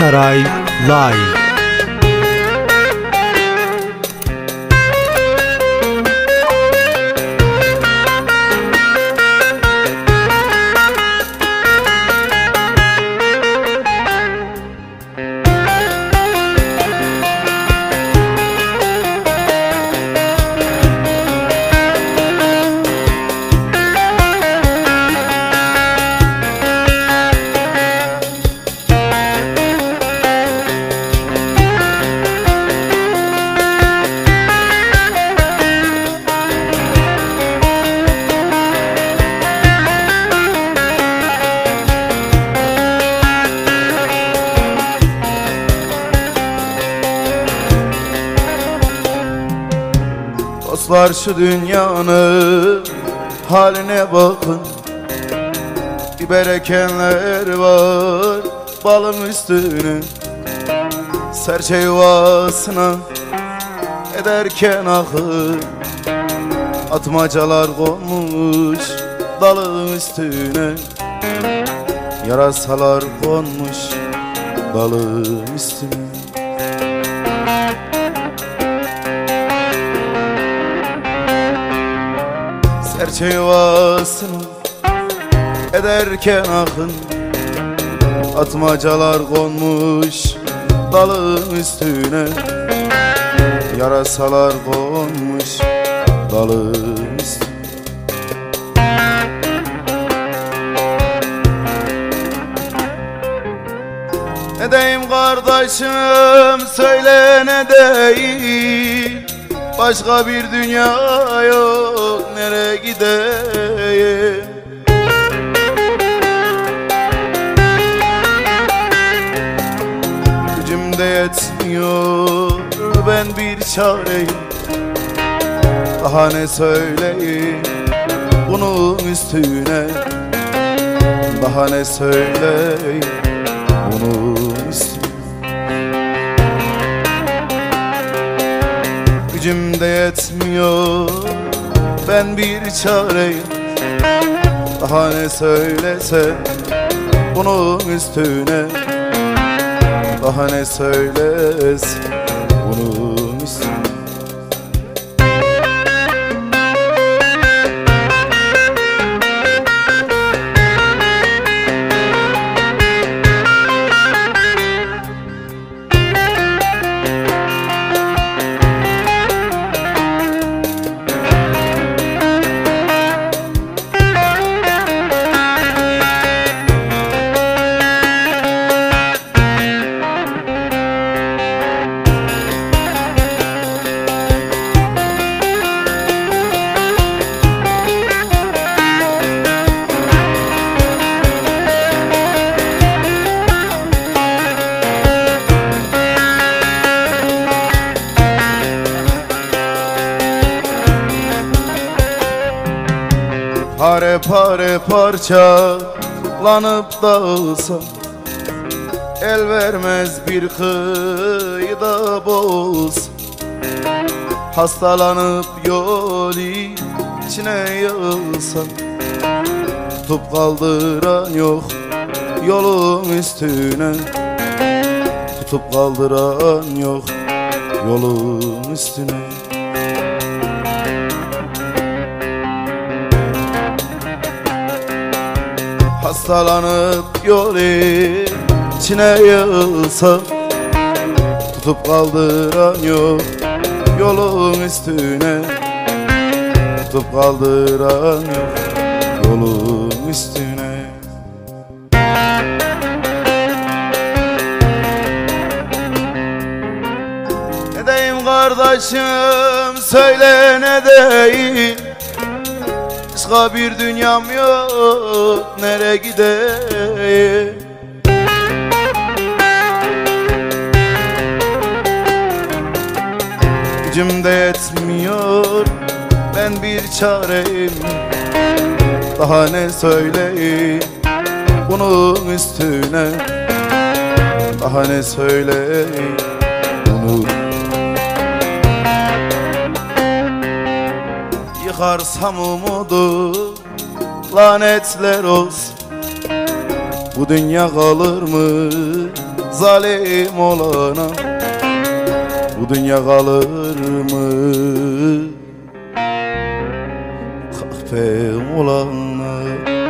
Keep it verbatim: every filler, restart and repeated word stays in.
Saray Live. Dostlar, şu dünyanın haline bakın. Biber ekenler var balın üstüne. Serçe yuvasına ederken ahır, atmacalar konmuş dalın üstüne. Yarasalar konmuş dalın üstüne. Serçe yuvasını ederken akın, atmacalar konmuş dalın üstüne. Yarasalar konmuş dalın üstüne. Ne deyim kardeşim, söyle ne deyim? Başka bir dünya yok, nereye gideyim? Gücüm de yetmiyor, ben bir çareyim. Daha ne söyleyeyim bunun üstüne? Daha ne söyleyeyim bunun üstüne? Gücüm de yetmiyor, ben bir çareyim. Daha ne söylesem bunun üstüne? Daha ne söylesem bunun üstüne? Pare pare parçalanıp dağılsam, el vermez bir kıyıda boğulsam. Hastalanıp yol içine yığılsam, tutup kaldıran yok yolun üstüne. Tutup kaldıran yok yolun üstüne. Hastalanıp yol içine yığılsam, tutup kaldıran yok yolun üstüne. Tutup kaldıran yok yolun üstüne. Ne deyim kardeşim, söyle ne deyim? Başka bir dünyam yok, nereye gideyim? Gücüm de yetmiyor, ben bir çareyim. Daha ne söyleyeyim bunun üstüne? Daha ne söyleyeyim bunun? Yıkarsam umudu lanetler olsun. Bu dünya kalır mı zalim olana bu dünya kalır mı? Kahpe olana